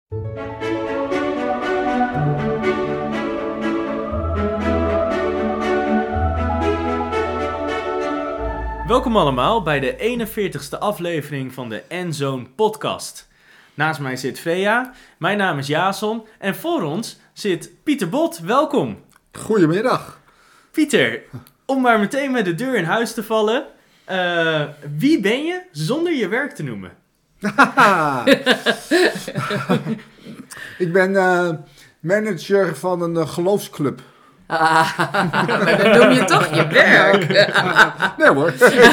Welkom allemaal bij de 41ste aflevering van de N-Zone podcast. Naast mij zit Freya, mijn naam is Jason en voor ons zit Pieter Bot. Welkom. Goedemiddag. Pieter, om maar meteen met de deur in huis te vallen. Wie ben je zonder je werk te noemen? Ik ben manager van een geloofsclub. Maar dan noem je toch je werk. Nee hoor.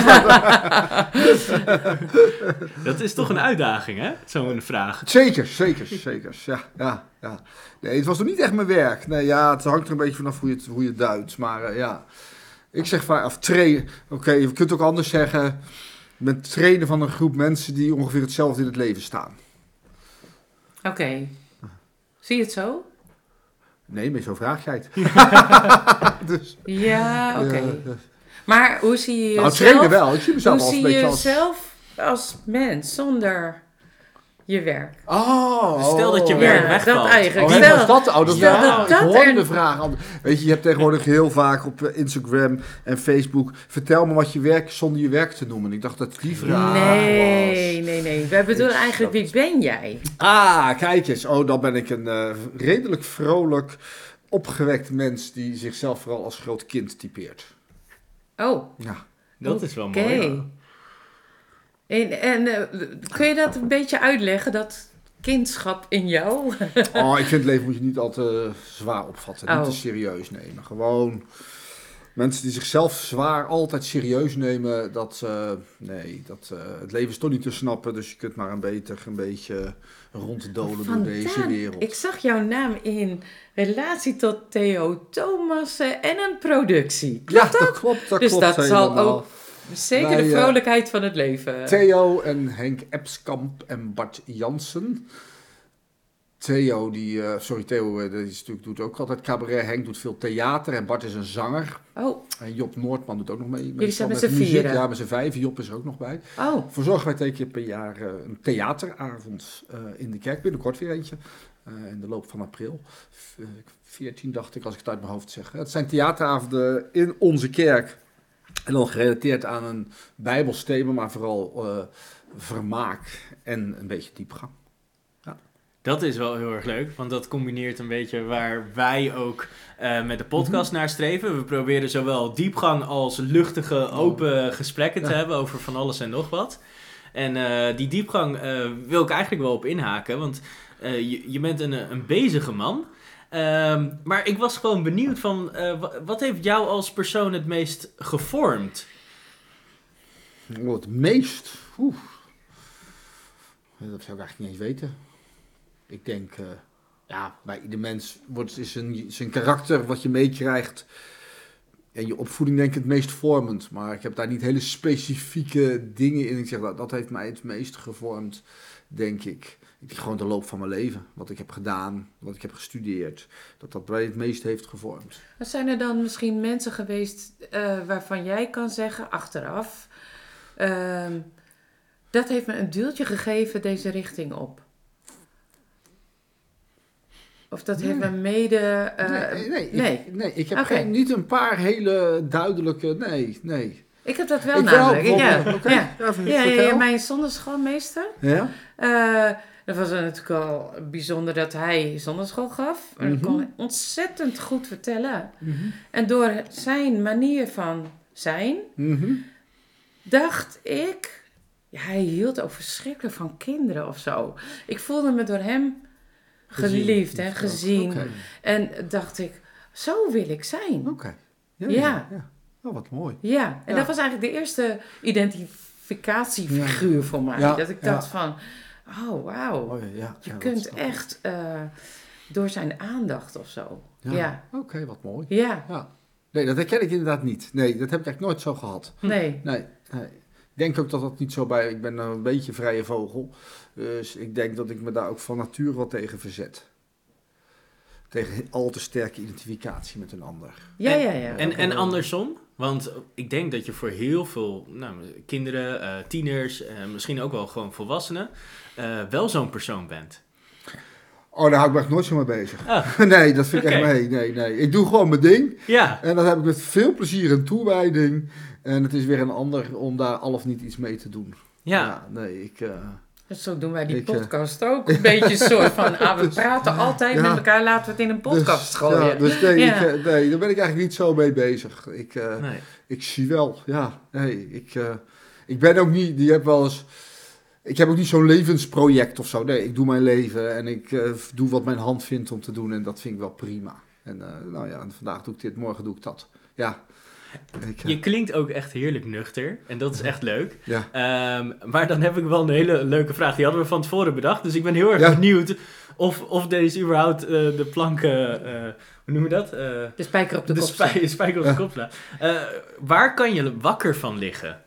Dat is toch een uitdaging, hè? Zo'n vraag. Zeker. Ja. Nee, het was nog niet echt mijn werk. Nee, ja, het hangt er een beetje vanaf hoe je het duidt. Maar ja, ik zeg vaak, trainen. Oké, je kunt ook anders zeggen. Ik ben trainer van een groep mensen die ongeveer hetzelfde in het leven staan. Oké. Zie je het zo? Nee, maar zo vraag jij het. Dus, Ja, oké. ja. Maar hoe zie je jezelf? Nou, trainen wel. Ik zie mezelf hoe als een zie je beetje als... jezelf als mens zonder je werk? Stel dat je werk wegvalt. Dat eigenlijk. Oh, was dat? Dat is stel wel. dat Ik hoorde er- de vraag al. Weet je hebt tegenwoordig heel vaak op Instagram en Facebook. Vertel me wat je werk zonder je werk te noemen. Ik dacht dat die vraag was. Nee. Wij bedoelen Ik eigenlijk, wie ben jij? Kijk eens. Oh, dan ben ik een redelijk vrolijk, opgewekt mens die zichzelf vooral als groot kind typeert. Oh, Ja. Dat is wel oké. mooi. En kun je dat een beetje uitleggen, dat kindschap in jou? Oh, ik vind het leven moet je niet al te zwaar opvatten. Niet Oh. te serieus nemen. Gewoon mensen die zichzelf zwaar altijd serieus nemen. Het leven is toch niet te snappen. Dus je kunt maar een beetje ronddolen door deze wereld. Ik zag jouw naam in relatie tot Theo Thomassen en een productie. Ja, dat klopt. Dus klopt dat zal helemaal. ook zeker Wij, de vrolijkheid van het leven. Theo en Henk Epskamp en Bart Jansen. Theo, die doet ook altijd cabaret. Henk doet veel theater en Bart is een zanger. Oh, En Job Noordman doet ook nog mee. Jullie zijn met de z'n muziek. vieren? Ja, met z'n 5. Job is er ook nog bij. oh. Verzorgen wij 2 keer per jaar een theateravond in de kerk. Binnenkort weer eentje. In de loop van april. 14 dacht ik, als ik het uit mijn hoofd zeg. Het zijn theateravonden in onze kerk. En dan gerelateerd aan een bijbelsthema, maar vooral vermaak en een beetje diepgang. Dat is wel heel erg leuk, want dat combineert een beetje waar wij ook met de podcast naar streven. We proberen zowel diepgang als luchtige, open gesprekken te hebben over van alles en nog wat. En die diepgang wil ik eigenlijk wel op inhaken, want je bent een bezige man. Maar ik was gewoon benieuwd van, wat heeft jou als persoon het meest gevormd? Het meest? Dat zou ik eigenlijk niet eens weten. Ik denk, bij ieder mens is zijn karakter wat je meekrijgt en je opvoeding denk ik het meest vormend. Maar ik heb daar niet hele specifieke dingen in. Ik zeg, dat heeft mij het meest gevormd, denk ik. Ik denk gewoon de loop van mijn leven. Wat ik heb gedaan, wat ik heb gestudeerd. Dat mij het meest heeft gevormd. Wat zijn er dan misschien mensen geweest waarvan jij kan zeggen, achteraf, dat heeft me een duwtje gegeven deze richting op? Of dat heeft me mede... Nee, ik heb niet een paar hele duidelijke... Nee. Ik heb dat wel Ik namelijk. wel, Ja. bijvoorbeeld. Oké. Ja. Ja, Ja, mijn zonderschoolmeester. Ja? Dat was natuurlijk al bijzonder dat hij zonderschool gaf. En dat kon hij ontzettend goed vertellen. Mm-hmm. En door zijn manier van zijn, dacht ik... Ja, hij hield ook verschrikkelijk van kinderen of zo. Ik voelde me door hem geliefd en gezien. Oké. En dacht ik, zo wil ik zijn. Oké. Ja. Oh, wat mooi. Ja, en dat was eigenlijk de eerste identificatiefiguur voor mij. Ja, Dat ik dacht van, oh wauw, Oh, ja. je Ja, kunt dat- echt door zijn aandacht of zo. Ja. Oké, wat mooi. Ja. Ja. Nee, dat herken ik inderdaad niet. Nee, dat heb ik eigenlijk nooit zo gehad. Nee. Nee. Ik denk ook dat dat niet zo bij... Ik ben een beetje vrije vogel. Dus ik denk dat ik me daar ook van nature wat tegen verzet. Tegen al te sterke identificatie met een ander. Ja. En andersom? Want ik denk dat je voor heel veel kinderen, tieners, misschien ook wel gewoon volwassenen, wel zo'n persoon bent. Oh, daar hou ik me echt nooit zo mee bezig. Oh. Nee, dat vind ik Oké. echt... Nee. Ik doe gewoon mijn ding. Ja. En dan heb ik met veel plezier een toewijding. En het is weer een ander om daar al of niet iets mee te doen. Ja. Nee, Dus zo doen wij die Ik, podcast ook. Een beetje een soort van, we praten altijd Ja. met elkaar, laten we het in een podcast gooien. Ja, dus nee, Ja. daar ben ik eigenlijk niet zo mee bezig. Nee. Ik zie wel, ja. Nee, ik ben ook niet, ik heb ook niet zo'n levensproject of zo. Nee, ik doe mijn leven en ik doe wat mijn hand vindt om te doen en dat vind ik wel prima. En nou ja, vandaag doe ik dit, morgen doe ik dat. Ja. Je klinkt ook echt heerlijk nuchter. En dat is echt leuk. Ja. Maar dan heb ik wel een hele leuke vraag. Die hadden we van tevoren bedacht. Dus ik ben heel erg benieuwd of deze überhaupt de planken... hoe noem je dat? De spijker op de kop. Spijker op de kop slaan. Waar kan je wakker van liggen?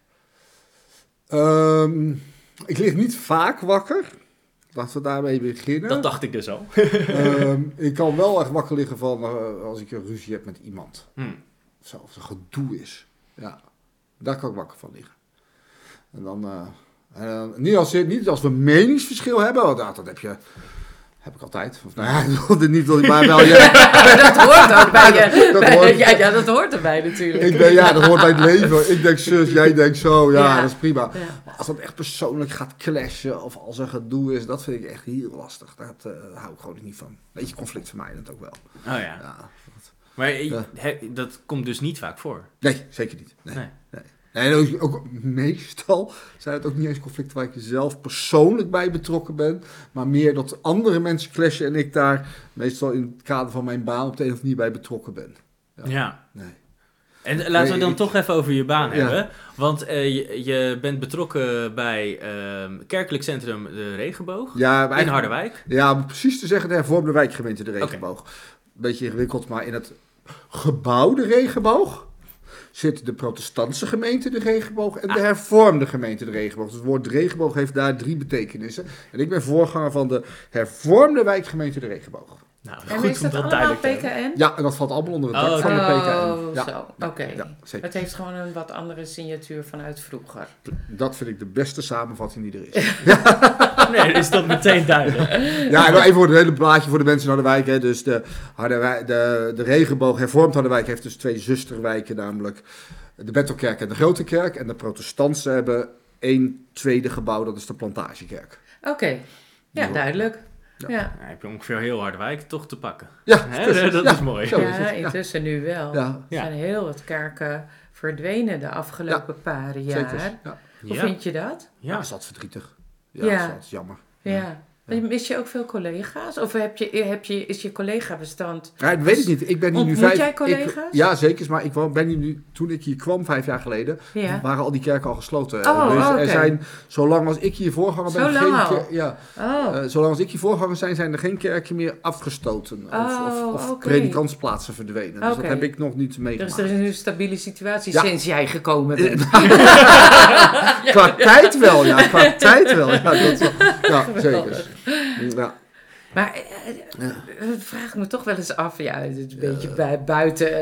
Ik lig niet vaak wakker. Laten we daarmee beginnen. Dat dacht ik dus al. Ik kan wel echt wakker liggen van als ik een ruzie heb met iemand. Of zo, of er gedoe is. Ja, daar kan ik wakker van liggen. En dan, niet als we meningsverschil hebben, want dat heb ik altijd. Of, nou ja, niet dat ik maar wel... Ja. Dat hoort ook bij je. Dat hoort. Ja, dat hoort erbij natuurlijk. Dat hoort bij het leven. Ik denk zus, jij denkt zo. Ja, dat is prima. Ja. Maar als dat echt persoonlijk gaat clashen of als er gedoe is, dat vind ik echt heel lastig. Daar hou ik gewoon niet van. Beetje conflictvermijdend ook wel. Oh ja. Ja. Maar dat komt dus niet vaak voor. Nee, zeker niet. Nee. Nee. En ook meestal zijn het ook niet eens conflicten waar ik zelf persoonlijk bij betrokken ben. Maar meer dat andere mensen clashen en ik daar meestal in het kader van mijn baan op de een of andere manier bij betrokken ben. Ja. Nee. En laten we dan toch even over je baan Ja. hebben. Want je bent betrokken bij Kerkelijk Centrum De Regenboog Ja, in Harderwijk. Ja, om precies te zeggen de hervormde wijkgemeente De Regenboog. Een beetje ingewikkeld, maar in het gebouw De Regenboog zit de protestantse gemeente De Regenboog en de hervormde gemeente De Regenboog. Dus het woord Regenboog heeft daar 3 betekenissen. En ik ben voorganger van de hervormde wijkgemeente De Regenboog. Nou, En goed is om dat dat allemaal duidelijk te hebben. PKN? Ja, en dat valt allemaal onder het dak Oh, van de Oh, PKN. Ja, zo. Oké. ja, zeker. Het heeft gewoon een wat andere signatuur vanuit vroeger. Dat vind ik de beste samenvatting die er is. Nee, is dat meteen duidelijk. Ja, en nog even voor het hele plaatje voor de mensen in Harderwijk. Hè. Dus de Regenboog hervormd Harderwijk heeft dus 2 zusterwijken, namelijk de Bethelkerk en de Grote Kerk. En de protestanten hebben 1 tweede gebouw, dat is de Plantagekerk. Oké. Ja, Ja. duidelijk. Ja. Ja. Nou, heb je ongeveer heel Harderwijk toch te pakken. Ja, Hè, precies. dat Ja, is mooi. zo is Ja, het. intussen nu wel. Ja. Er zijn heel wat kerken verdwenen de afgelopen paar jaar. Zeker. Ja. Hoe Ja. vind je dat? Ja, Ja. is dat verdrietig. Ja, Ja. dat is jammer. Ja. Mis je ook veel collega's? Of is je collega-bestand... Ja, dat weet ik niet. Ik ben hier nu Ontmoet 5... jij collega's? Ja, zeker. Maar ik ben hier nu, toen ik hier kwam 5 jaar geleden, Ja. waren al die kerken al gesloten. Oh, dus oké. er zijn, zolang als ik hier voorganger ben, Zo lang al? ja, Oh, zolang als ik hier voorganger zijn er geen kerken meer afgestoten. Of oké. predikantsplaatsen verdwenen. Dus Oké. dat heb ik nog niet dus meegemaakt. er is nu een stabiele situatie Ja. sinds jij gekomen bent. Qua tijd wel, ja. Qua tijd wel. Ja, dat wel. Ja, zeker. Ja. Maar dat vraag ik me toch wel eens af. Ja, het is een beetje buiten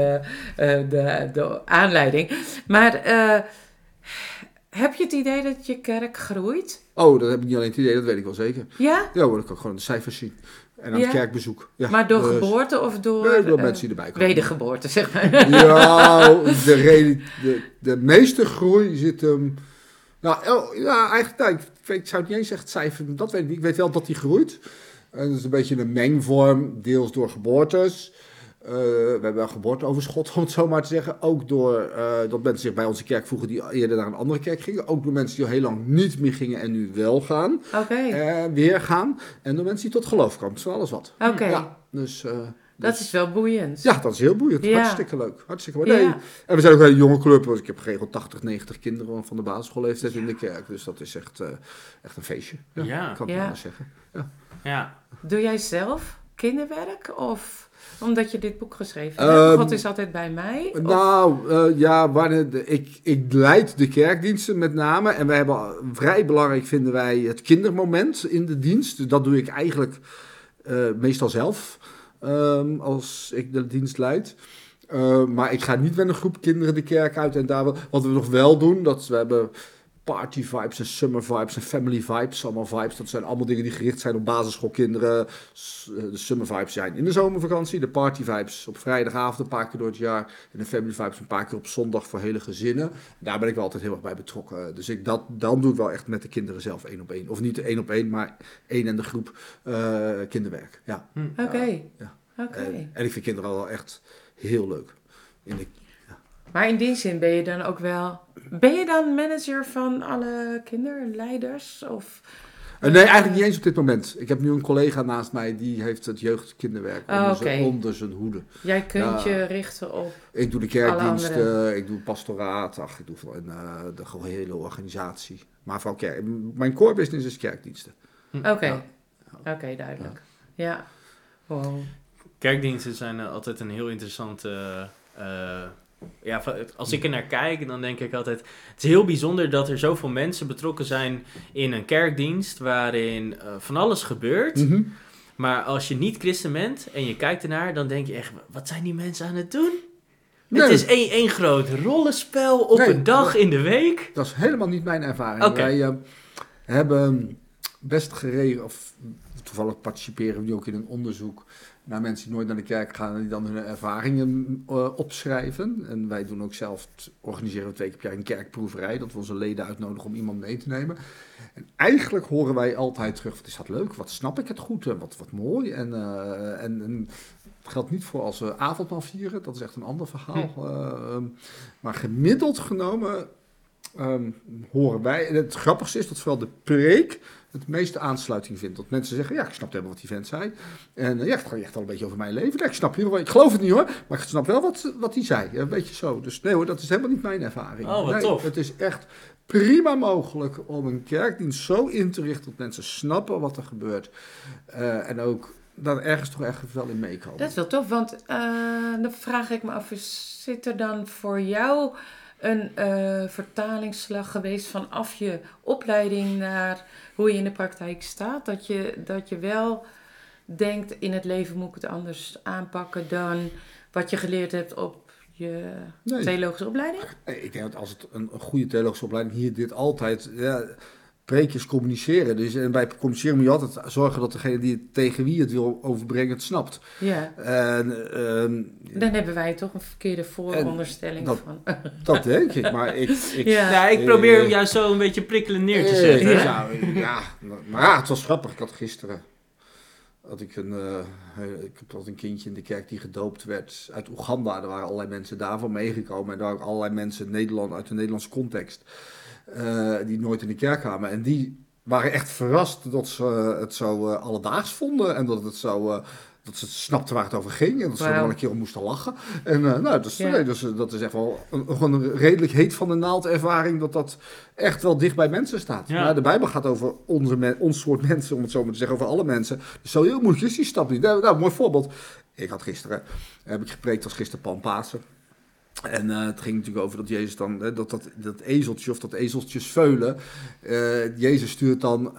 de aanleiding. Maar heb je het idee dat je kerk groeit? Oh, dat heb ik niet alleen het idee, dat weet ik wel zeker. Ja? Ja, hoor, ik kan gewoon de cijfers zien. En aan Ja? het kerkbezoek. Ja, Maar door dus- geboorte of door... Nee, door mensen die erbij komen. Wedergeboorte, zeg maar. Ja, de meeste groei zit hem... ik zou het niet eens zeggen het cijfer, dat weet ik niet. Ik weet wel dat die groeit. En dat is een beetje een mengvorm, deels door geboortes. We hebben wel geboorteoverschot, om het zo maar te zeggen. Ook door dat mensen zich bij onze kerk voegen die eerder naar een andere kerk gingen. Ook door mensen die al heel lang niet meer gingen en nu wel gaan. Oké. Weer gaan. En door mensen die tot geloof komen. Zo alles wat. Oké. Ja, dus... Dat is wel boeiend. Ja, dat is heel boeiend. Ja. Hartstikke leuk. Hartstikke mooi. Nee. Ja. En we zijn ook een hele jonge club. Want ik heb geregeld 80, 90 kinderen van de basisschoolleeftijd in de kerk. Dus dat is echt een feestje. Ja, Ja. ik kan het Ja. niet anders zeggen. Ja. Doe jij zelf kinderwerk? Of omdat je dit boek geschreven Ehm, hebt? God is altijd bij mij? Of- Nou, ik leid de kerkdiensten met name. En wij hebben vrij belangrijk, vinden wij, het kindermoment in de dienst. Dus dat doe ik eigenlijk meestal zelf. Als ik de dienst leid. Maar ik ga niet met een groep kinderen de kerk uit. En daar, wat we nog wel doen, dat we hebben party vibes en summer vibes en family vibes. Allemaal vibes, dat zijn allemaal dingen die gericht zijn op basisschoolkinderen. De summer vibes zijn in de zomervakantie. De party vibes op vrijdagavond een paar keer door het jaar. En de family vibes een paar keer op zondag voor hele gezinnen. Daar ben ik wel altijd heel erg bij betrokken. Dus dan doe ik wel echt met de kinderen zelf 1 op 1. Of niet 1 op 1, maar 1 en de groep kinderwerk. Ja. Oké. Ja. En ik vind kinderen wel echt heel leuk. Maar in die zin ben je dan ook wel... Ben je dan manager van alle kinderleiders? Of... Nee, eigenlijk niet eens op dit moment. Ik heb nu een collega naast mij, die heeft het jeugdkinderwerk onder zijn hoede. Jij kunt je richten op... Ik doe de kerkdiensten, ik doe pastoraat, ik doe de gehele organisatie. Maar vooral mijn core business is kerkdiensten. Oké, duidelijk. Ja. Wow. Kerkdiensten zijn altijd een heel interessante... als ik er naar kijk, dan denk ik altijd... Het is heel bijzonder dat er zoveel mensen betrokken zijn in een kerkdienst... waarin van alles gebeurt. Mm-hmm. Maar als je niet christen bent en je kijkt ernaar... dan denk je echt, wat zijn die mensen aan het doen? Nee. Het is één groot rollenspel op een dag in de week. Dat is helemaal niet mijn ervaring. Okay. Wij hebben best geregeld... of toevallig participeren we nu ook in een onderzoek... naar mensen die nooit naar de kerk gaan en die dan hun ervaringen opschrijven. En wij doen ook zelf, organiseren we 2 keer per jaar een kerkproeverij, dat we onze leden uitnodigen om iemand mee te nemen. En eigenlijk horen wij altijd terug, wat is dat leuk, wat snap ik het goed en wat mooi. En het geldt niet voor als we avondmaal vieren, dat is echt een ander verhaal. Maar gemiddeld genomen horen wij, en het grappigste is dat vooral de preek het meeste aansluiting vindt. Dat mensen zeggen, ja, ik snap helemaal wat die vent zei. En het gaat echt al een beetje over mijn leven. Ja, ik snap hier wel, ik geloof het niet hoor, maar ik snap wel wat hij zei. Een beetje zo. Dus nee hoor, dat is helemaal niet mijn ervaring. Oh, wat tof. Het is echt prima mogelijk om een kerkdienst zo in te richten dat mensen snappen wat er gebeurt. En ook dat ergens toch echt wel in meekomen. Dat is wel tof, want dan vraag ik me af, zit er dan voor jou een vertalingsslag geweest vanaf je opleiding naar hoe je in de praktijk staat? Dat je wel denkt, in het leven moet ik het anders aanpakken dan wat je geleerd hebt op je theologische opleiding? Ik denk dat als het een goede theologische opleiding hier dit altijd... preekjes communiceren. Dus, en bij communiceren moet je altijd zorgen dat degene die tegen wie het wil overbrengen het snapt. Ja. Dan hebben wij toch een verkeerde vooronderstelling van. Dat denk ik, maar ik probeer hem juist zo een beetje prikkelend neer te zetten. Maar het was grappig. Ik had gisteren ik had een kindje in de kerk die gedoopt werd uit Oeganda. Er waren allerlei mensen daarvan meegekomen en daar ook allerlei mensen uit de Nederlandse context. Die nooit in de kerk kwamen. En die waren echt verrast dat ze het zo alledaags vonden. En dat ze snapten waar het over ging. En dat ze er wel een keer om moesten lachen. En dat is echt wel gewoon een redelijk heet van de naald ervaring. Dat echt wel dicht bij mensen staat. Ja. Maar de Bijbel gaat over ons soort mensen, om het zo maar te zeggen, over alle mensen. Dus zo heel moeilijk is die stap niet. Nou, mooi voorbeeld. Ik had heb ik gepreekt als gisteren Palmpasen. En het ging natuurlijk over dat Jezus dan, dat ezeltje of dat ezeltjesveulen, Jezus stuurt dan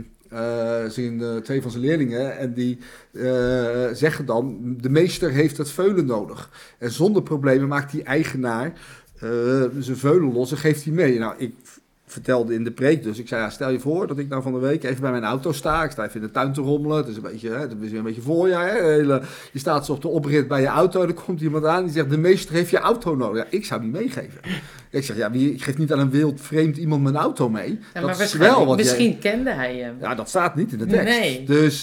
zijn 2 van zijn leerlingen en die zeggen dan, de meester heeft het veulen nodig. En zonder problemen maakt die eigenaar zijn veulen los en geeft die mee. Nou, ik vertelde in de preek dus, ik zei, stel je voor dat ik nou van de week even bij mijn auto sta, ik sta even in de tuin te rommelen, het is een beetje voorjaar, je staat zo op de oprit bij je auto, er komt iemand aan die zegt, de meester heeft je auto nodig. Ja, ik zou die meegeven. Ik zeg, ik geef niet aan een wild vreemd iemand mijn auto mee. Ja, dat is wel wat misschien kende hij hem. Ja, dat staat niet in de tekst. Nee.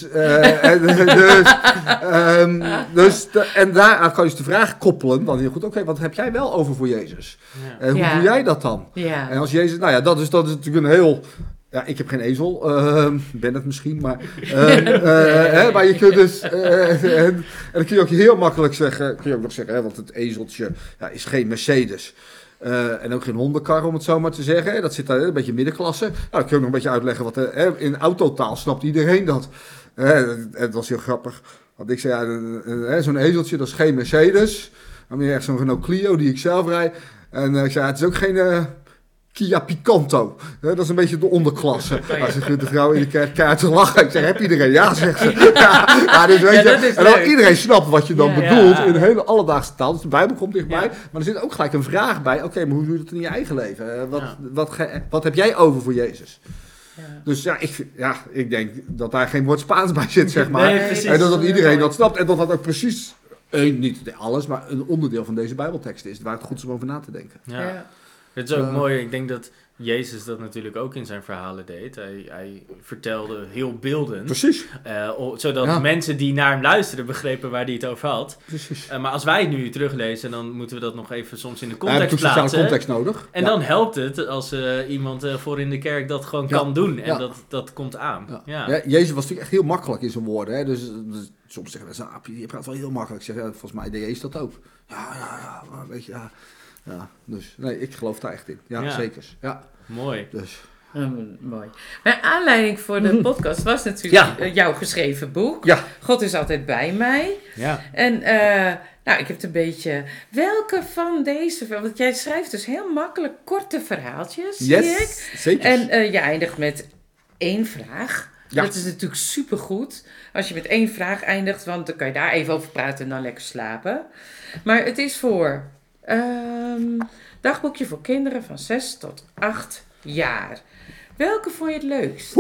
En daar kan je dus de vraag koppelen, dan heel goed, oké, wat heb jij wel over voor Jezus? Ja. Hoe doe jij dat dan? Ja. En als Jezus, dat is natuurlijk een heel... Ja, ik heb geen ezel, ben het misschien, maar... maar je kunt dus... en dan kun je ook heel makkelijk zeggen... Kun je ook nog zeggen, want het ezeltje is geen Mercedes. En ook geen hondenkar, om het zo maar te zeggen. Dat zit daar een beetje middenklasse. Nou, dan kun je ook nog een beetje uitleggen wat... in autotaal snapt iedereen dat. Het was heel grappig. Want ik zei, zo'n ezeltje, dat is geen Mercedes. Dan ben je echt zo'n Renault Clio die ik zelf rijd. En ik zei, het is ook geen... Kia Picanto. Dat is een beetje de onderklasse. Als de vrouw in de kerk te lachen. Ik zeg, heb iedereen? Ja, zegt ze. Dus weet je, en dan iedereen snapt wat je dan bedoelt in een hele alledaagse taal. Dus de Bijbel komt dichtbij. Maar er zit ook gelijk een vraag bij. Oké, maar hoe doe je dat in je eigen leven? Wat heb jij over voor Jezus? Ja. Dus ik denk dat daar geen woord Spaans bij zit, zeg maar. Nee, en dat iedereen dat snapt. En dat ook precies, niet alles, maar een onderdeel van deze Bijbeltekst is. Waar het goed is om over na te denken. Ja. Het is ook mooi. Ik denk dat Jezus dat natuurlijk ook in zijn verhalen deed. Hij vertelde heel beeldend. Precies. Zodat mensen die naar hem luisterden begrepen waar hij het over had. Precies. Maar als wij het nu teruglezen, dan moeten we dat nog even soms in de context plaatsen. Sociale context nodig. En dan helpt het als iemand voor in de kerk dat gewoon kan doen. En dat komt aan. Ja. Jezus was natuurlijk echt heel makkelijk in zijn woorden. Hè? Dus soms zeggen mensen, je praat wel heel makkelijk. Ik zeg, volgens mij deed Jezus dat ook. Maar weet je, Ja, dus nee, ik geloof daar echt in. Ja, zeker. Ja. Mooi. Dus. Mooi. Mijn aanleiding voor de podcast was natuurlijk jouw geschreven boek. Ja. God is altijd bij mij. Ja. En ik heb het een beetje... Welke van deze... Want jij schrijft dus heel makkelijk korte verhaaltjes, zie ik. Zeker. En je eindigt met 1 vraag. Ja. Dat is natuurlijk supergoed. Als je met 1 vraag eindigt, want dan kan je daar even over praten en dan lekker slapen. Maar het is voor... dagboekje voor kinderen van 6 tot 8 jaar. Welke vond je het leukst?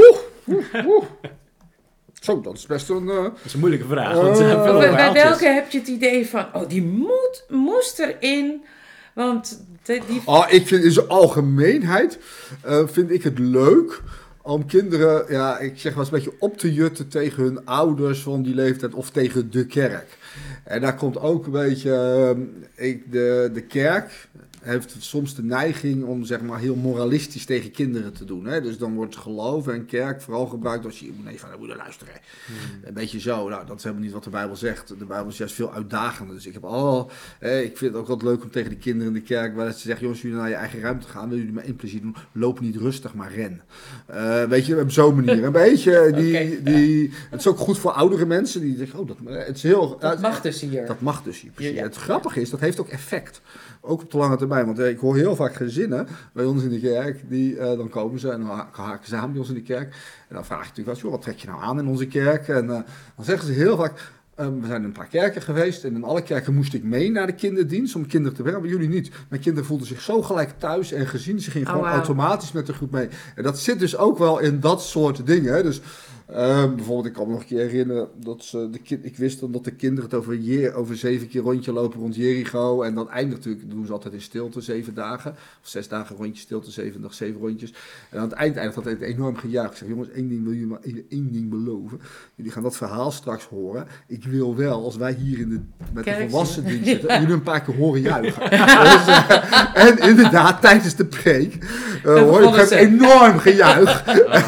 Zo, dat is best een... Dat is een moeilijke vraag. Bij welke heb je het idee van... die moest erin... Want ik vind in zijn algemeenheid... vind ik het leuk... om kinderen... Ja, ik zeg wel eens een beetje op te jutten... tegen hun ouders van die leeftijd... of tegen de kerk. En daar komt ook een beetje... de kerk heeft soms de neiging om zeg maar heel moralistisch tegen kinderen te doen. Hè? Dus dan wordt geloof en kerk vooral gebruikt als je moet je luisteren. Een beetje zo. Nou, dat is helemaal niet wat de Bijbel zegt. De Bijbel is juist veel uitdagender. Dus ik vind het ook wat leuk om tegen de kinderen in de kerk wel eens te zeggen, jongens, jullie naar je eigen ruimte gaan, willen jullie maar 1 plezier doen, loop niet rustig, maar ren. Weet je, op zo'n manier. Een beetje, het is ook goed voor oudere mensen die zeggen, het is heel... Dat mag dus hier. Dat mag dus hier, precies. Ja. Het grappige is, dat heeft ook effect. Ook op de lange termijn. Want ik hoor heel vaak gezinnen bij ons in de kerk. Die dan komen ze en dan haken ze aan bij ons in de kerk. En dan vraag je natuurlijk wel, wat trek je nou aan in onze kerk? En dan zeggen ze heel vaak, we zijn in een paar kerken geweest. En in alle kerken moest ik mee naar de kinderdienst om kinderen te brengen. Maar jullie niet. Mijn kinderen voelden zich zo gelijk thuis en gezien. Ze gingen gewoon automatisch met de groep mee. En dat zit dus ook wel in dat soort dingen. Hè. Dus... bijvoorbeeld, ik kan me nog een keer herinneren dat ik wist dan dat de kinderen het over 7 keer rondje lopen rond Jericho. En dan eindigt natuurlijk, dat doen ze altijd in stilte 7 dagen. Of 6 dagen rondje stilte, 7 rondjes. En aan het eind eindigt dat enorm gejuich. Ik zeg, jongens, 1 ding wil je maar één ding beloven. Jullie gaan dat verhaal straks horen. Ik wil wel, als wij hier met de volwassenen zitten, jullie een paar keer horen juichen. En inderdaad, tijdens de preek hoor je enorm gejuich.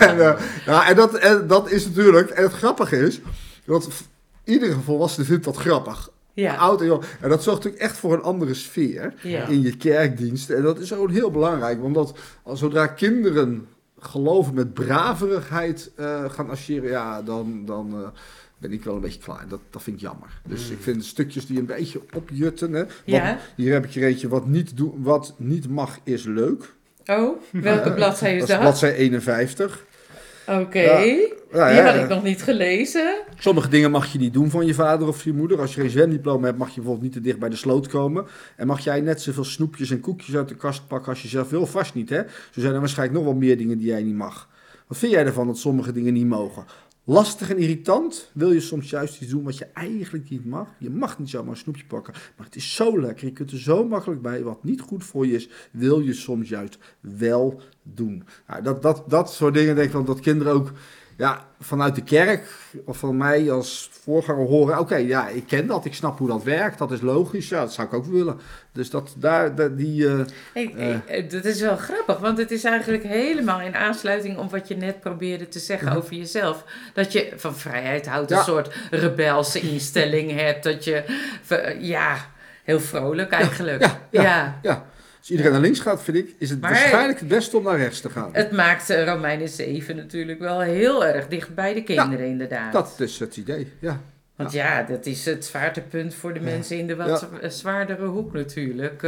En dat is natuurlijk, en het grappige is, dat iedere volwassene vindt dat grappig. Ja. Oud en jong. En dat zorgt natuurlijk echt voor een andere sfeer in je kerkdienst. En dat is ook heel belangrijk, want zodra kinderen geloven met braverigheid gaan associëren, dan ben ik wel een beetje klaar. Dat vind ik jammer. Dus ik vind stukjes die een beetje opjutten. Hè. Hier heb ik er eentje, wat niet mag is leuk. Oh, welke bladzij is dat? Dat is bladzij 51. Oké, die had ik nog niet gelezen. Sommige dingen mag je niet doen van je vader of je moeder. Als je geen zwemdiploma hebt, mag je bijvoorbeeld niet te dicht bij de sloot komen. En mag jij net zoveel snoepjes en koekjes uit de kast pakken als je zelf wil? Vast niet, hè? Zo zijn er waarschijnlijk nog wel meer dingen die jij niet mag. Wat vind jij ervan dat sommige dingen niet mogen? Lastig en irritant? Wil je soms juist iets doen wat je eigenlijk niet mag? Je mag niet zomaar een snoepje pakken, maar het is zo lekker. Je kunt er zo makkelijk bij. Wat niet goed voor je is, wil je soms juist wel doen. Nou, dat soort dingen denk ik dan dat kinderen ook vanuit de kerk of van mij als voorganger horen. Oké, ik ken dat, ik snap hoe dat werkt, dat is logisch. Ja, dat zou ik ook willen. Dus dat is wel grappig, want het is eigenlijk helemaal in aansluiting op wat je net probeerde te zeggen over jezelf. Dat je van vrijheid houdt, een soort rebelse instelling hebt. Dat je, heel vrolijk eigenlijk. Ja. Als iedereen naar links gaat, vind ik, is het waarschijnlijk het beste om naar rechts te gaan. Het maakt Romeinen 7 natuurlijk wel heel erg dicht bij de kinderen, inderdaad. Dat is het idee, ja. Want ja, dat is het zwaartepunt voor de mensen in de wat zwaardere hoek natuurlijk.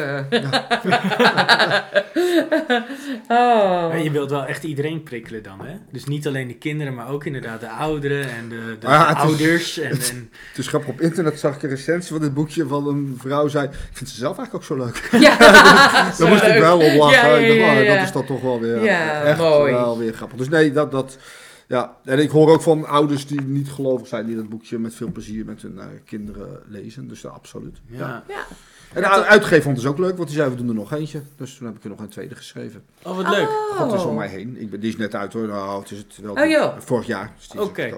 Maar je wilt wel echt iedereen prikkelen dan, hè? Dus niet alleen de kinderen, maar ook inderdaad de ouderen en de ouders. Het is grappig, op internet zag ik een recensie van dit boekje van een vrouw zei, ik vind ze zelf eigenlijk ook zo leuk. Ja, daar moest ik wel op lachen. Ja. Dat is dan toch wel weer echt mooi. wel weer grappig. Dus nee, dat ja, en ik hoor ook van ouders die niet gelovig zijn, die dat boekje met veel plezier met hun kinderen lezen. Dus absoluut. Ja. En de uitgever vond het dus ook leuk, want die zei, we doen er nog eentje. Dus toen heb ik er nog een tweede geschreven. Oh, wat leuk. God is om mij heen. Die is net uit hoor. Nou, het is het wel vorig jaar. Oké.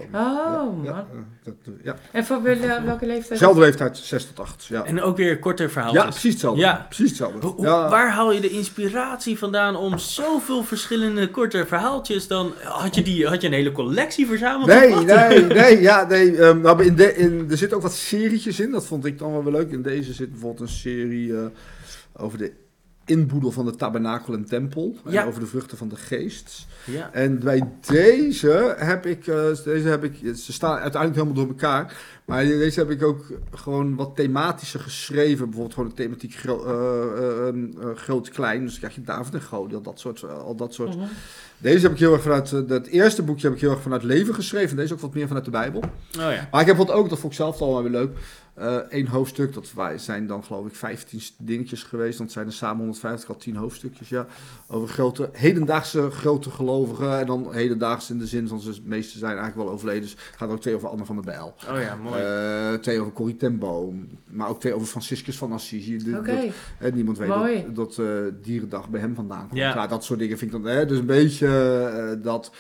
En voor welke leeftijd? Zelfde leeftijd, 6 tot 8. Ja. En ook weer korte verhaaltjes. Ja, precies hetzelfde. Ja. Precies hetzelfde. Waar haal je de inspiratie vandaan om zoveel verschillende korte verhaaltjes? Dan had je een hele collectie verzameld? Nee. Er zitten ook wat serietjes in. Dat vond ik dan wel weer leuk. In deze zit bijvoorbeeld een serie over de inboedel van de tabernakel en tempel. En over de vruchten van de geest. Ja. En bij deze heb ik, ze staan uiteindelijk helemaal door elkaar. Maar deze heb ik ook gewoon wat thematischer geschreven. Bijvoorbeeld gewoon de thematiek groot-klein. Dus krijg je David en Goliat, al dat soort. Mm-hmm. Deze heb ik heel erg vanuit, het eerste boekje heb ik heel erg vanuit leven geschreven. Deze ook wat meer vanuit de Bijbel. Oh ja. Maar ik heb wat ook, dat vond ik zelf al wel weer leuk. 1 hoofdstuk, dat zijn dan geloof ik 15 dingetjes geweest. Want het zijn er samen 150, al 10 hoofdstukjes. Ja, over hedendaagse grote gelovigen. En dan hedendaags in de zin van de meeste zijn eigenlijk wel overleden. Dus het gaat ook 2 over Anne van der Bijl. Oh ja, mooi. 2 over Corrie ten Boom. Maar ook 2 over Franciscus van Assisi. Oké. Niemand weet dat dierendag bij hem vandaan komt. Ja. Dat soort dingen vind ik dan dus een beetje dat.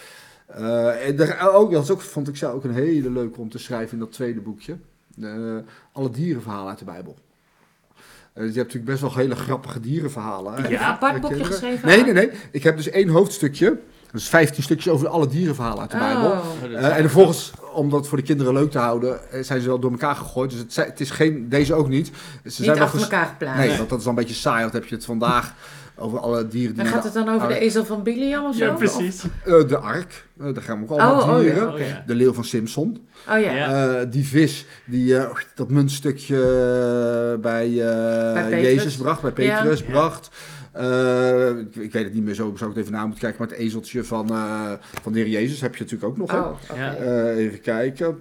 Dat vond ik zelf ook een hele leuke om te schrijven in dat tweede boekje. Alle dierenverhalen uit de Bijbel. Je hebt natuurlijk best wel hele grappige dierenverhalen. Heb je een apart boekje geschreven? Nee. Ik heb dus 1 hoofdstukje. Dus 15 stukjes over alle dierenverhalen uit de Bijbel. En vervolgens, om dat voor de kinderen leuk te houden, zijn ze wel door elkaar gegooid. Dus het is deze ook niet. Ze zijn achter elkaar geplaatst. Nee, want dat is dan een beetje saai. Want heb je het vandaag over alle dieren die... En gaat het dan over de ezel van Biliam of zo? Ja, precies. De ark. Daar gaan we ook allemaal dieren. De leeuw van Simpson. Oh ja. Die vis die dat muntstukje bij Jezus bracht, bij Petrus bracht. Ik weet het niet meer zo, zou ik het even na moeten kijken. Maar het ezeltje van de Heer Jezus heb je natuurlijk ook nog. Even kijken.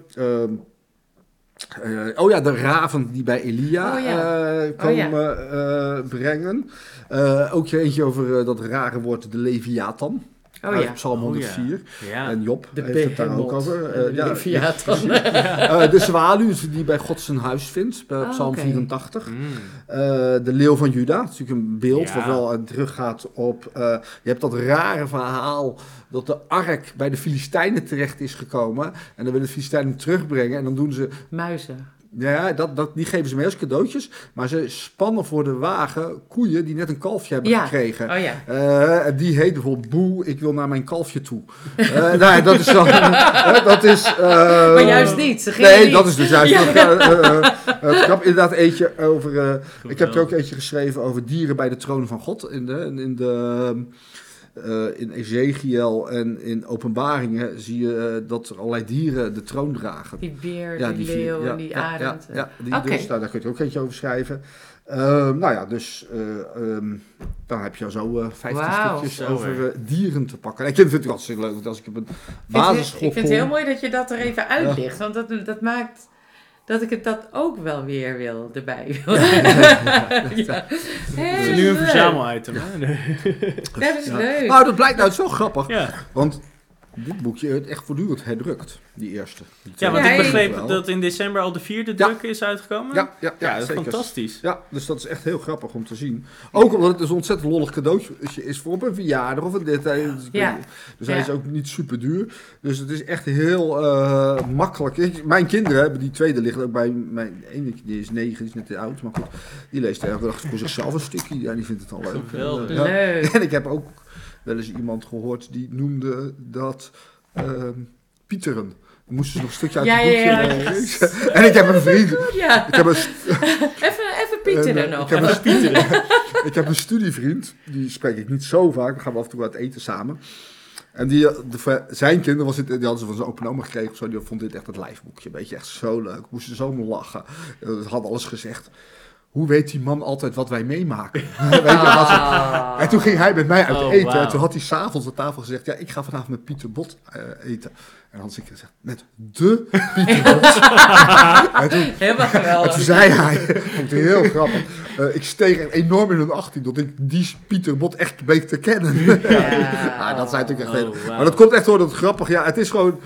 De raven die bij Elia komen brengen. Ook eentje over dat rare woord, de Leviathan. Psalm 104. Ja. En Job heeft het daar ook over. De zwaluw die bij God zijn huis vindt, bij Psalm 84. De leeuw van Juda, dat is natuurlijk een beeld wat wel teruggaat op... je hebt dat rare verhaal dat de ark bij de Filistijnen terecht is gekomen. En dan willen de Filistijnen terugbrengen en dan doen ze... Muizen. Ja, die geven ze mee als cadeautjes. Maar ze spannen voor de wagen koeien die net een kalfje hebben gekregen. Oh ja. Die heet bijvoorbeeld Boe, ik wil naar mijn kalfje toe. Dat is dan... maar juist niet. Dat is dus juist... Ik heb inderdaad eentje over... ik heb er ook eentje geschreven over dieren bij de troon van God. In Ezekiel en in Openbaringen zie je dat er allerlei dieren de troon dragen. Die beer, die leeuw en die arend. Dus daar kun je ook eentje over schrijven. Dan heb je zo 15 stukjes over dieren te pakken. En ik vind het natuurlijk hartstikke leuk, want als ik op een basisschool Ik vind het heel mooi dat je dat er even uitlicht, want dat maakt... dat ik dat ook wel weer wil erbij. Het is nu een verzamelitem. Dat is leuk. Nou, dat blijkt het is wel grappig. Ja. Want dit boekje wordt echt voortdurend herdrukt, die eerste. Want ik begreep dat in december al de 4e druk is uitgekomen. Ja, dat is fantastisch. Ja, dus dat is echt heel grappig om te zien. Ook omdat het een ontzettend lollig cadeautje is voor op een verjaardag of een dit. Dus hij is ook niet super duur. Dus het is echt heel makkelijk. Mijn kinderen hebben die tweede liggen ook bij mijn ene, die is 9, die is net te oud. Maar goed, die leest elke dag voor zichzelf een stukje. Ja, die vindt het al leuk. Leuk. En ik heb ook wel eens iemand gehoord die noemde dat pieteren. Dan moesten ze nog een stukje uit het boekje. En ik heb een vriend. Even pieteren nog. Ik heb een studievriend, die spreek ik niet zo vaak. We gaan af en toe uit eten samen. En zijn kinderen, die hadden ze van zijn open oma gekregen of zo, die vond dit echt het lijfboekje. Weet je, echt zo leuk. Moesten zo om lachen. Ze hadden alles gezegd. Hoe weet die man altijd wat wij meemaken? Weet je, en toen ging hij met mij uit eten. Wow. En toen had hij 's avonds aan tafel gezegd, ja, ik ga vanavond met Pieter Bot eten. En dan had ik gezegd, met de Pieter Bot. Helemaal geweldig. En toen zei hij, vond ik heel grappig, ik steeg enorm in hun 18 dat ik die Pieter Bot echt bleek te kennen. Ja, dat zijn natuurlijk echt heel... Maar dat komt echt door dat grappig. Ja, het is gewoon...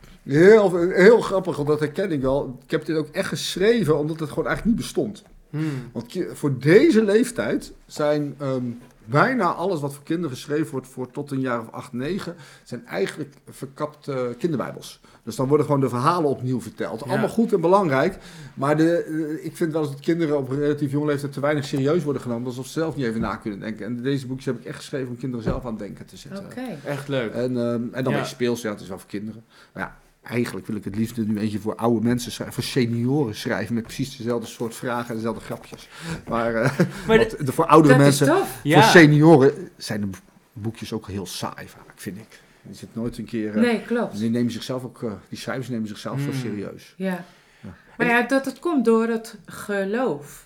Heel grappig, want dat herken ik wel. Ik heb dit ook echt geschreven, omdat het gewoon eigenlijk niet bestond. Want voor deze leeftijd zijn bijna alles wat voor kinderen geschreven wordt voor tot een jaar of 8, 9, zijn eigenlijk verkapte kinderbijbels. Dus dan worden gewoon de verhalen opnieuw verteld. Allemaal goed en belangrijk, maar ik vind wel eens dat kinderen op een relatief jonge leeftijd te weinig serieus worden genomen, alsof ze zelf niet even na kunnen denken. En deze boekjes heb ik echt geschreven om kinderen zelf aan het denken te zetten. Echt leuk. En dan weer speels, het is wel voor kinderen. Maar ja, eigenlijk wil ik het liefst nu eentje voor oude mensen schrijven, voor senioren schrijven, met precies dezelfde soort vragen en dezelfde grapjes. Maar voor oudere mensen, voor senioren zijn de boekjes ook heel saai vaak, vind ik. Je zit nooit een keer... nee, klopt. Die nemen zichzelf ook, die schrijvers nemen zichzelf zo serieus. Ja. Maar ja, dat komt door het geloof.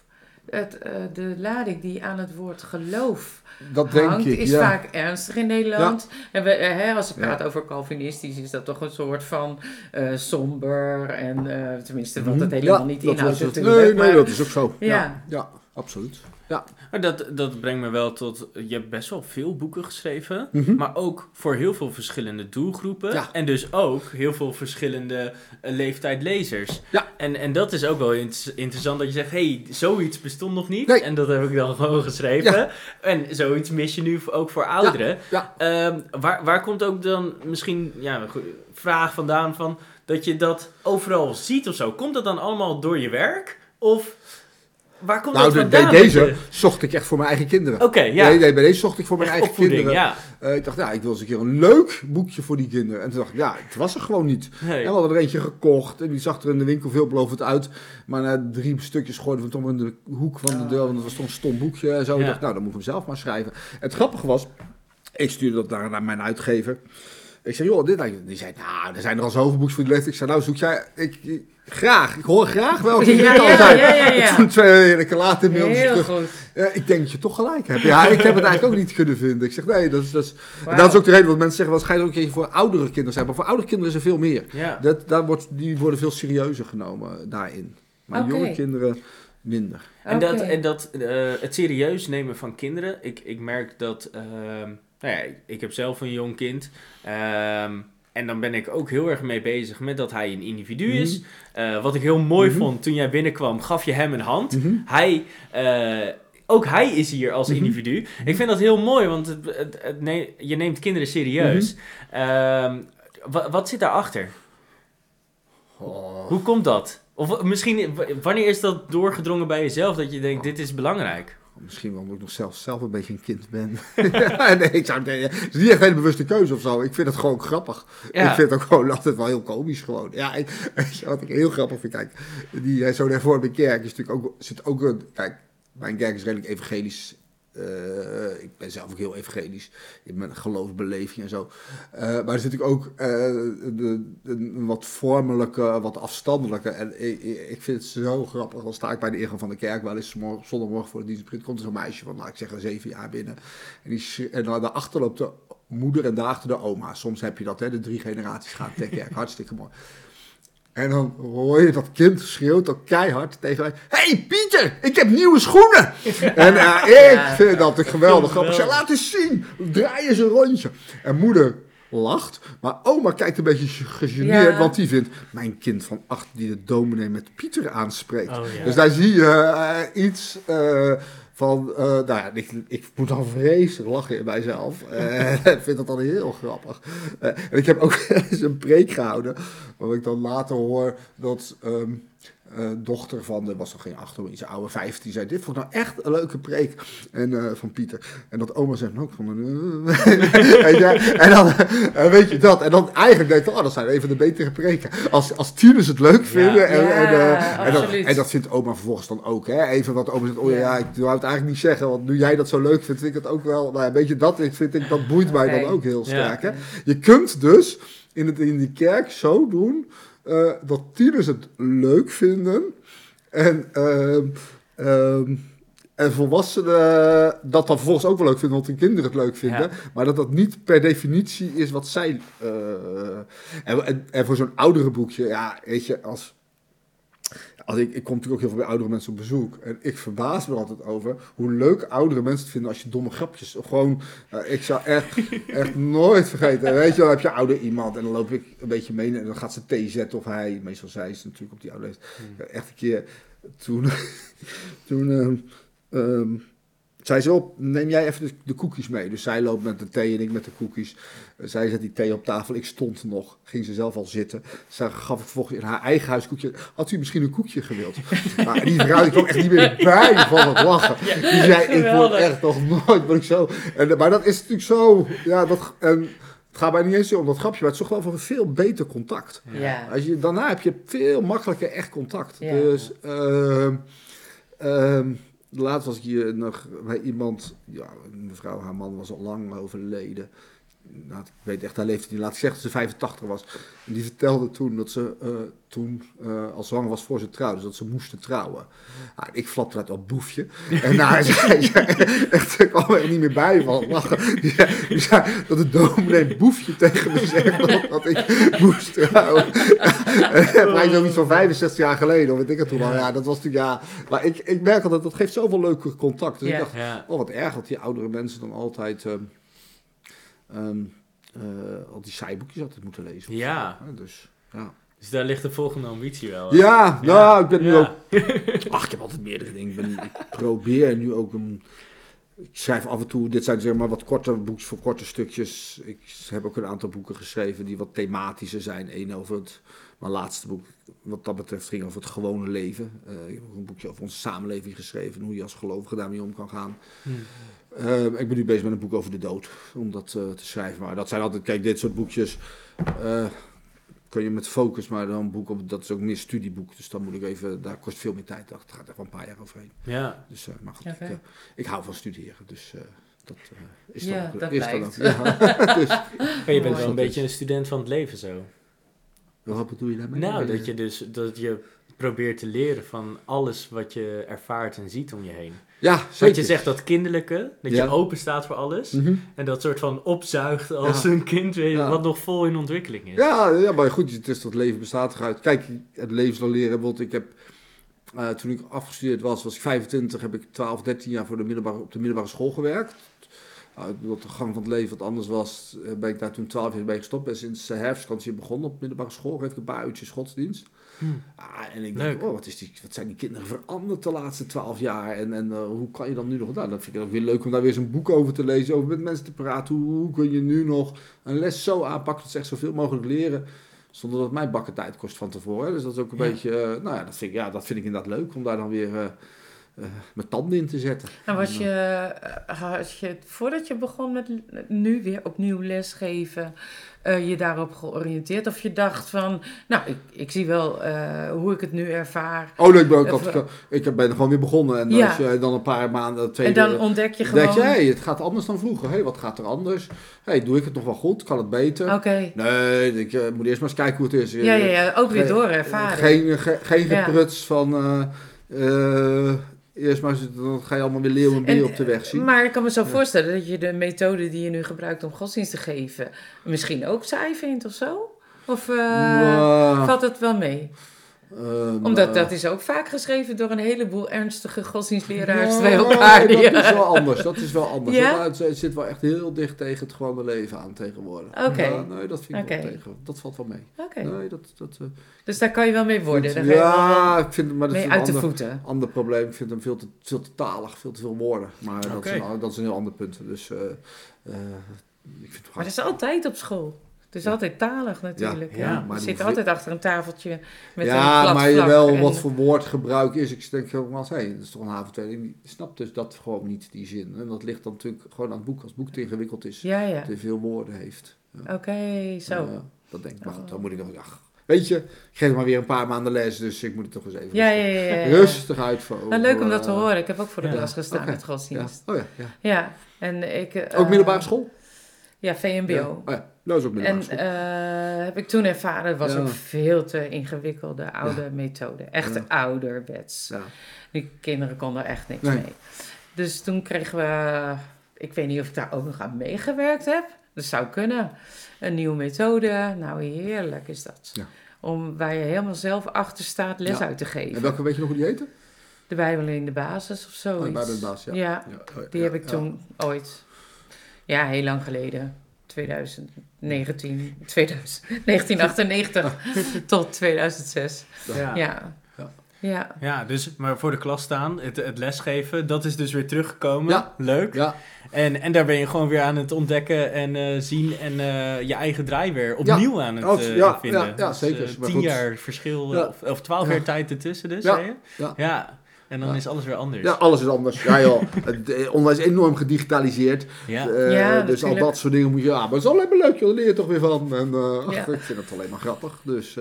De lading die aan het woord geloof dat hangt, denk ik, is vaak ernstig in Nederland. Ja. En als we praten over Calvinistisch, is dat toch een soort van somber. En tenminste, wat het helemaal niet inhoudt natuurlijk. Nee, dat is ook zo. Ja, absoluut. Ja. Maar dat brengt me wel tot... Je hebt best wel veel boeken geschreven. Maar ook voor heel veel verschillende doelgroepen. Ja. En dus ook heel veel verschillende leeftijd lezers. Ja. En dat is ook wel interessant dat je zegt... Hey, zoiets bestond nog niet. Nee. En dat heb ik dan gewoon geschreven. Ja. En zoiets mis je nu ook voor ouderen. Ja. Waar komt ook dan misschien... vraag vandaan van... Dat je dat overal ziet of zo. Komt dat dan allemaal door je werk? Of... Waar komt dat vandaan? Deze zocht ik echt voor mijn eigen kinderen. Oké, ja. Nee, bij deze zocht ik voor mijn eigen kinderen. Ja. Ik dacht, ik wil eens een keer een leuk boekje voor die kinderen. En toen dacht ik, het was er gewoon niet. Nee. En we hadden er eentje gekocht. En die zag er in de winkel veelbelovend uit. Maar na 3 stukjes gooiden we toch in de hoek van de deur. Want het was toch een stom boekje. En zo. Ik dacht, dan moet ik hem zelf maar schrijven. En het grappige was, ik stuurde dat naar mijn uitgever. Ik zei, joh, die zei, er zijn er al zoveel boekjes voor die leeftijd. Ik zei, zoek jij... Ik hoor graag welke ja. Toen 2 weken later mailde heel terug. Goed. Ik denk dat je toch gelijk hebt. Ja, ik heb het eigenlijk ook niet kunnen vinden. Ik zeg, nee, dat is... Wow. Dat is ook de reden, want mensen zeggen, ga je ook een keer voor oudere kinderen zijn. Maar voor oudere kinderen is er veel meer. Ja. Die worden veel serieuzer genomen daarin. Maar jonge kinderen minder. En dat het serieus nemen van kinderen. Ik merk dat... ik heb zelf een jong kind. En dan ben ik ook heel erg mee bezig met dat hij een individu is. Wat ik heel mooi vond, toen jij binnenkwam, gaf je hem een hand. Ook hij is hier als individu. Ik vind dat heel mooi, want je neemt kinderen serieus. Wat zit daarachter? Hoe komt dat? Of misschien, wanneer is dat doorgedrongen bij jezelf, dat je denkt, dit is belangrijk? Misschien wel omdat ik nog zelf een beetje een kind ben. Nee, het is niet echt een hele bewuste keuze of zo. Ik vind het gewoon grappig. Ja. Ik vind het ook gewoon altijd wel heel komisch gewoon. Ja, wat ik heel grappig vind, kijk, zo'n hervormde kerk is natuurlijk ook kijk, mijn kerk is redelijk evangelisch. Ik ben zelf ook heel evangelisch in mijn geloofsbeleving en zo. Maar er zit natuurlijk ook een wat vormelijke, wat afstandelijke. En ik vind het zo grappig. Dan sta ik bij de ingang van de kerk wel eens zondagmorgen voor de dienst begint. Komt er zo'n meisje van, ik zeg 7 jaar binnen. En daarachter loopt de moeder en daarachter de oma. Soms heb je dat, de 3 generaties gaan ter kerk. Hartstikke mooi. En dan hoor je dat kind schreeuwt ook keihard tegen mij. Hey Pieter, ik heb nieuwe schoenen! En ik vind dat geweldig grappig. Ik zeg, laat eens zien. Draai eens een rondje. En moeder lacht. Maar oma kijkt een beetje gegeneerd. Want die vindt, mijn kind van 8 die de dominee met Pieter aanspreekt. Dus daar zie je iets... van, ik moet dan vreselijk lachen in mijzelf. Ik vind dat dan heel grappig. En ik heb ook eens een preek gehouden, waar ik dan later hoor dat dochter van, er was nog geen 8, iets oude 15, zei, dit vond ik nou echt een leuke preek en, van Pieter. En dat oma zei, nou, ik vond en dan weet je dat. En dan eigenlijk denk ik, dat zijn even de betere preken. Als tieners het leuk vinden. En dat vindt oma vervolgens dan ook. Hè? Even wat oma zegt, ik wou het eigenlijk niet zeggen, want nu jij dat zo leuk vindt, vind ik het ook wel. Nou, weet je, dat boeit mij dan ook heel sterk. Hè? Je kunt dus in die kerk zo doen dat tieners het leuk vinden en volwassenen dat dan vervolgens ook wel leuk vinden, want hun kinderen het leuk vinden. Ja. Maar dat niet per definitie is wat zij... En voor zo'n oudere boekje, weet je, ik kom natuurlijk ook heel veel bij oudere mensen op bezoek. En ik verbaas me altijd over hoe leuk oudere mensen het vinden als je domme grapjes... Gewoon, ik zou echt nooit vergeten. Weet je, dan heb je ouder iemand en dan loop ik een beetje mee en dan gaat ze thee zetten of hij. Meestal zij is natuurlijk op die oude leeftijd. Echt een keer toen zei ze op, neem jij even de koekjes mee. Dus zij loopt met de thee en ik met de koekjes. Zij zet die thee op tafel, ik stond nog. Ging ze zelf al zitten. Zij gaf ik vervolgens in haar eigen huis koekje. Had u misschien een koekje gewild? Maar die vrouw, die kwam echt niet meer bij van het lachen. Die zei, ik word echt nog nooit, zo. Maar dat is natuurlijk zo, het gaat mij niet eens om dat grapje, maar het is toch wel voor een veel beter contact. Ja. Daarna heb je veel makkelijker echt contact. Ja. Dus, laatst was ik hier nog bij iemand, een mevrouw, haar man was al lang overleden. Nou, ik weet echt haar leeftijd niet, laat ik zeggen dat ze 85 was. En die vertelde toen dat ze al zwanger was voor ze trouwde, dus dat ze moesten trouwen. Nou, ik flapte uit dat boefje. En nou, ik kwam er niet meer bij van lachen. Die zei dat de dominee een boefje tegen me zegt dat ik moest trouwen. Mij nog iets van 65 jaar geleden, of weet ik het toen al. Ja, dat was natuurlijk, maar ik merk altijd, dat geeft zoveel leuke contact. Dus ik dacht, wat erg dat die oudere mensen dan altijd... al die saaiboekjes altijd moeten lezen. Ja. Dus daar ligt de volgende ambitie wel. Nou, ik ben nu ook... ik heb altijd meerdere dingen. Ik probeer nu ook ik schrijf af en toe, dit zijn zeg maar wat korte boekjes voor korte stukjes. Ik heb ook een aantal boeken geschreven die wat thematischer zijn. Eén over mijn laatste boek, wat dat betreft, ging over het gewone leven. Ik heb ook een boekje over onze samenleving geschreven, hoe je als gelovige daarmee om kan gaan. Ik ben nu bezig met een boek over de dood, om dat te schrijven. Maar dat zijn altijd, kijk, dit soort boekjes kun je met focus, maar dan een boek op, dat is ook meer studieboek. Dus dan moet ik even, daar kost veel meer tijd. Dat gaat er wel een paar jaar overheen. Ja. Dus, maar goed, ik hou van studeren, dus dat is dan ook. Dat is blijkt. dan ook. Dus, maar je bent wel een beetje een student van het leven zo. Wat bedoel je daarmee? Nou, dat je probeert te leren van alles wat je ervaart en ziet om je heen. Ja, zeker. Dat je zegt dat kinderlijke, dat je open staat voor alles. Mm-hmm. En dat soort van opzuigt als een kind, wat nog vol in ontwikkeling is. Ja, maar goed, het is dat leven bestaat eruit. Kijk, het leven zal leren. Want ik heb, toen ik afgestudeerd was ik 25, heb ik 12, 13 jaar op de middelbare school gewerkt. Omdat de gang van het leven wat anders was, ben ik daar toen 12 jaar bij gestopt. Ben sinds herfstvakantie begonnen op middelbare school. Geef ik een paar uurtjes godsdienst. En ik denk, wat zijn die kinderen veranderd de laatste 12 jaar? En hoe kan je dan nu nog... Nou, dat vind ik ook weer leuk om daar weer zo'n boek over te lezen. Over met mensen te praten. Hoe kun je nu nog een les zo aanpakken dat ze echt zoveel mogelijk leren. Zonder dat het mij bakken tijd kost van tevoren. Dus dat is ook een beetje... dat vind ik inderdaad leuk om daar dan weer... mijn tanden in te zetten. En had je voordat je begon met nu weer opnieuw lesgeven, je daarop georiënteerd? Of je dacht van, nou, ik zie wel hoe ik het nu ervaar. Ik ben gewoon weer begonnen. En als je dan een paar maanden... En dan ontdek je gewoon... het gaat anders dan vroeger. Wat gaat er anders? Doe ik het nog wel goed? Kan het beter? Okay. Nee, ik moet eerst maar eens kijken hoe het is. Ook weer door ervaren. Geen gepruts van... Eerst maar dan ga je allemaal weer leeuw en beer op de weg zien. Maar ik kan me zo voorstellen dat je de methode die je nu gebruikt om godsdienst te geven misschien ook saai vindt of zo? Of valt het wel mee? Omdat dat is ook vaak geschreven door een heleboel ernstige godsdienstleraars bij elkaar. Dat is wel anders. Ja? Het zit wel echt heel dicht tegen het gewone leven aan tegenwoordig. Oké. Nee, dat vind ik wel tegen. Dat valt wel mee. Oké. Nee, dus daar kan je wel mee worden? Ik vind het, maar dat mee is uit de voeten? Ander probleem. Ik vind hem veel te talig, veel te veel woorden. Maar dat is een heel ander punt. Dus ik vind maar dat is altijd op school. is altijd talig natuurlijk. Ja, Ja. maar Je zit die- altijd achter een tafeltje met een Ja, glad maar je vlak wel en- wat voor woordgebruik is. Ik denk helemaal, dat is toch een haventrainer. Die snapt dus dat gewoon niet, die zin. En dat ligt dan natuurlijk gewoon aan het boek. Als het boek te ingewikkeld is, Ja. te veel woorden heeft. Ja. Oké, zo. Dat denk ik, maar goed, Oh. dan moet ik nog... Ach, weet je, ik geef maar weer een paar maanden les, dus ik moet het toch eens even Ja. rustig uitvoeren. Nou, leuk om dat te horen. Ik heb ook voor de Ja. klas gestaan Oké. met Ja. godsdienst. Oh ja, ja. Ja. En ik... Ook middelbare school? Ja, VMBO. Ja. Oh ja, dat is ook middelbare En school. heb ik toen ervaren, het was Ja. ook veel te ingewikkelde oude methode. Echt Ja. ouderwets. Ja. Die kinderen konden er echt niks Nee. mee. Dus toen kregen we, ik weet niet of ik daar ook nog aan meegewerkt heb. Dat zou kunnen. Een nieuwe methode. Nou, heerlijk is dat. Ja. Om waar je helemaal zelf achter staat les Ja. uit te geven. En welke weet je nog hoe die heette? De Bijbel in de basis of zoiets. Bij de baas, ja. Ja, Oh ja, die ja, heb ik ja. toen ooit, ja, heel lang geleden, 1998 tot 2006. Ja. Dus maar voor de klas staan, het lesgeven, dat is dus weer teruggekomen. Ja. Leuk. Ja, En daar ben je gewoon weer aan het ontdekken en zien en je eigen draai weer opnieuw aan het vinden. Ja, Dus, zeker. Maar 10 goed. jaar verschil, Ja. of 12 Ja. jaar tijd ertussen dus, Ja. zei je? Ja. Ja. En dan Ja. is alles weer anders. Ja, alles is anders. Ja joh, het onderwijs is enorm gedigitaliseerd. Ja. Ja, dus al natuurlijk. dat soort dingen moet je... Ja, maar het is alleen maar leuk, joh, daar leer je toch weer van. En Ja. ik vind het alleen maar grappig. Dus...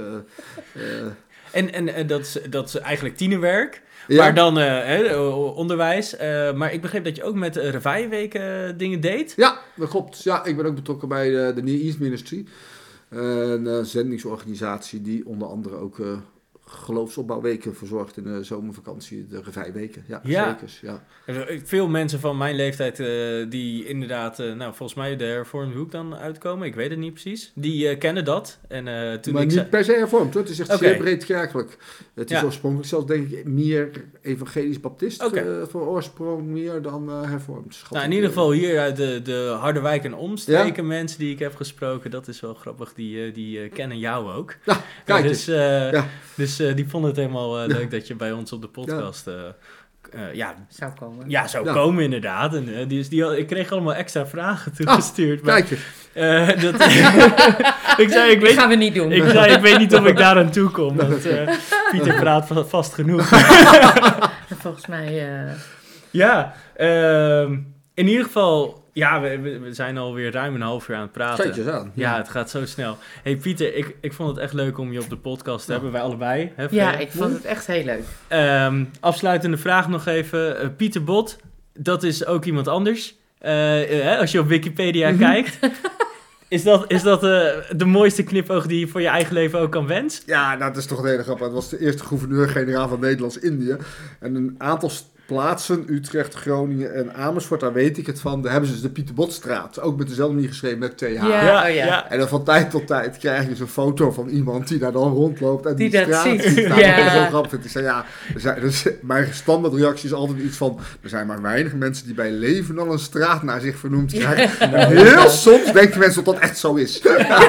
En dat is eigenlijk tienerwerk. ja. Maar dan onderwijs. Maar ik begreep dat je ook met Revijweken dingen deed. Ja, dat klopt. Ja, ik ben ook betrokken bij de Near East Ministry. Een zendingsorganisatie die onder andere ook geloofsopbouwweken verzorgt in de zomervakantie. De Revijweken. Ja, Ja. zeker. Ja. Veel mensen van mijn leeftijd die inderdaad, volgens mij de hervormde hoek dan uitkomen. Ik weet het niet precies. Die kennen dat. En toen Maar ik niet per se hervormd hoor. Het is echt Oké. zeer breed kerkelijk. Het is Ja. oorspronkelijk zelfs denk ik meer evangelisch-baptist Oké. voor oorsprong meer dan hervormd. Schat Nou, in ik. ieder geval hier uit de Harderwijk en omstreken mensen die ik heb gesproken, dat is wel grappig, die kennen jou ook. Ja, kijk dus eens. Ja. dus die vonden het helemaal leuk dat je bij ons op de podcast Zou komen. zou Ja. komen inderdaad. En ik kreeg allemaal extra vragen toegestuurd. maar, Kijk eens. ik zei, ik Dat weet gaan we niet doen. ik weet niet of ik daar aan toe kom, want Pieter praat vast genoeg. En volgens mij... Ja, in ieder geval, ja, we zijn alweer ruim een half uur aan het praten. Kijk eens aan. Ja, het gaat zo snel. Hey Pieter, ik vond het echt leuk om je op de podcast te hebben, wij allebei. Hè, ja, Freya? ik vond het echt heel leuk. Afsluitende vraag nog even. Pieter Bot, dat is ook iemand anders. Als je op Wikipedia kijkt. Is dat de mooiste knipoog die je voor je eigen leven ook kan wensen? Ja, dat is toch een hele grappig. Het was de eerste gouverneur-generaal van Nederlands-Indië. En een aantal plaatsen, Utrecht, Groningen en Amersfoort, daar weet ik het van. Daar hebben ze dus de Pieter Botstraat. Ook met dezelfde manier geschreven, met TH. Ja. En dan van tijd tot tijd krijg je dus een foto van iemand die daar dan rondloopt. En Die die dat straat ziet. ziet staan. Ja. Dat is zo grappig. Ik zei, ja, mijn standaardreactie is altijd iets van... Er zijn maar weinig mensen die bij leven al een straat naar zich vernoemd krijgen. En heel soms denken mensen dat dat echt zo is.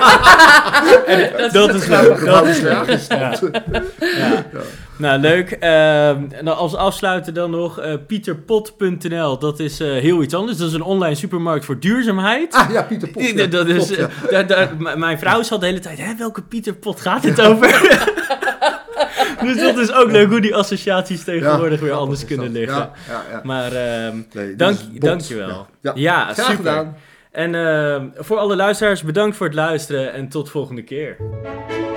Dat is leuk. Dat is ja. Ja. Nou, leuk. Nou, als afsluiter dan nog pieterpot.nl. Dat is heel iets anders. Dat is een online supermarkt voor duurzaamheid. Ah ja, Pieter Pot. Ja, Dat is, klopt, ja. mijn vrouw zat de hele tijd, welke Pieter Pot gaat het over? Dus dat is ook leuk hoe die associaties tegenwoordig weer grappig anders is kunnen dat. liggen. Ja. Maar Nee, dank dit is je wel. bot. Ja. Ja, Graag super. gedaan. En voor alle luisteraars, bedankt voor het luisteren en tot volgende keer.